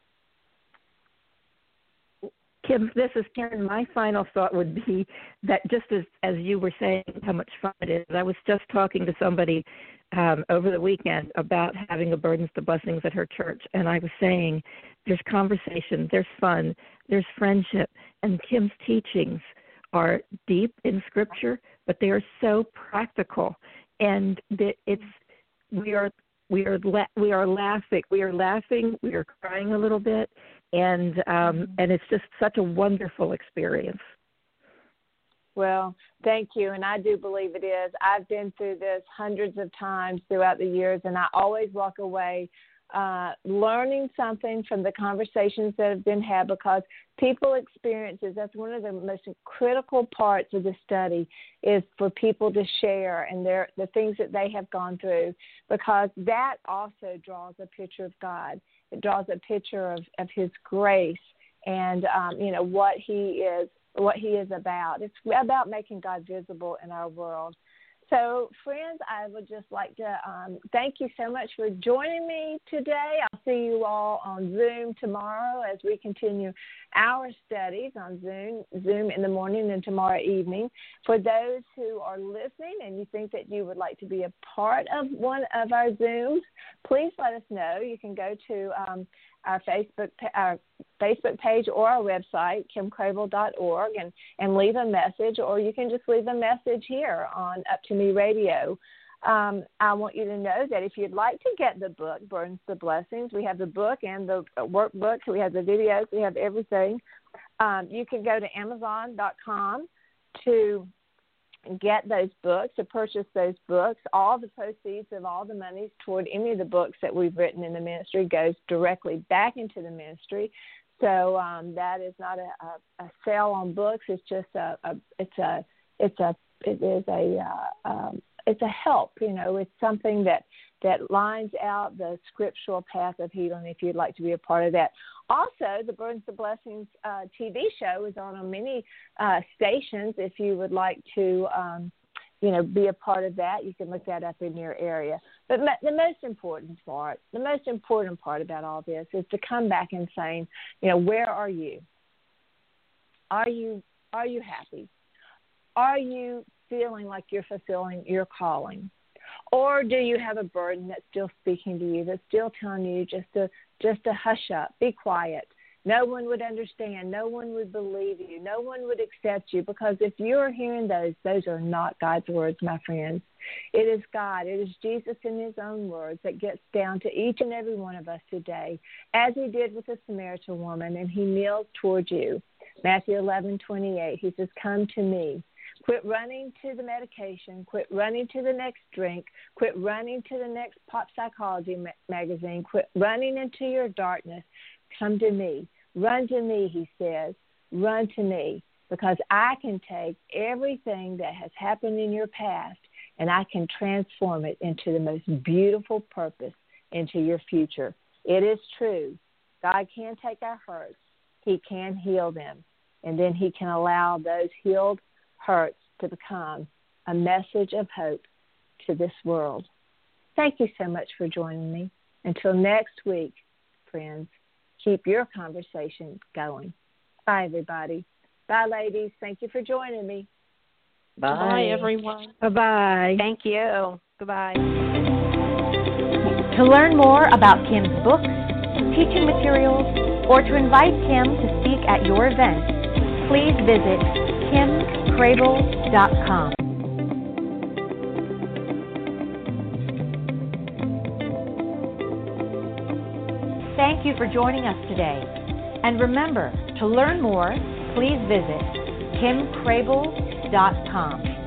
Kim, this is Karen. My final thought would be that just as you were saying how much fun it is, I was just talking to somebody over the weekend about having a Burdens to Blessings at her church, and I was saying there's conversation, there's fun, there's friendship, and Kim's teachings are deep in Scripture, but they are so practical, and we are laughing, we are crying a little bit, and it's just such a wonderful experience. Well, thank you, and I do believe it is. I've been through this hundreds of times throughout the years, and I always walk away learning something from the conversations that have been had, because people experiences, that's one of the most critical parts of the study, is for people to share and the things that they have gone through, because that also draws a picture of God. It draws a picture of His grace and, what He is about. It's about making God visible in our world. So, friends, I would just like to thank you so much for joining me today. I'll see you all on Zoom tomorrow as we continue our studies on Zoom in the morning and tomorrow evening. For those who are listening and you think that you would like to be a part of one of our Zooms, please let us know. You can go to our Facebook page or our website, kimcrable.org, and leave a message, or you can just leave a message here on Up to Me Radio. I want you to know that if you'd like to get the book, Burdens to Blessings, we have the book and the workbook. We have the videos. We have everything. You can go to Amazon.com to get those books, to purchase those books. All the proceeds of all the monies toward any of the books that we've written in the ministry goes directly back into the ministry. So that is not a sale on books. It's just it's a help. It's something that lines out the scriptural path of healing, if you'd like to be a part of that. Also, the Burdens to Blessings TV show is on many stations. If you would like to, be a part of that, you can look that up in your area. But the most important part about all this is to come back and saying, where are you? Are you happy? Are you feeling like you're fulfilling your calling? Or do you have a burden that's still speaking to you, that's still telling you just to hush up, be quiet? No one would understand. No one would believe you. No one would accept you, because if you're hearing those are not God's words, my friends. It is God. It is Jesus in His own words that gets down to each and every one of us today, as He did with the Samaritan woman, and He kneels towards you. Matthew 11:28. He says, "Come to me." Quit running to the medication. Quit running to the next drink. Quit running to the next pop psychology magazine. Quit running into your darkness. Come to me. Run to me, he says. Run to me, because I can take everything that has happened in your past and I can transform it into the most beautiful purpose into your future. It is true. God can take our hurts. He can heal them. And then he can allow those healed hurts to become a message of hope to this world. Thank you so much for joining me. Until next week, friends, keep your conversation going. Bye, everybody. Bye, ladies. Thank you for joining me. Bye, Bye everyone. Bye-bye. Thank you. Goodbye. To learn more about Kim's books, teaching materials, or to invite Kim to speak at your event, please visit kimcrable.com. Thank you for joining us today. And remember, to learn more, please visit kimcrable.com.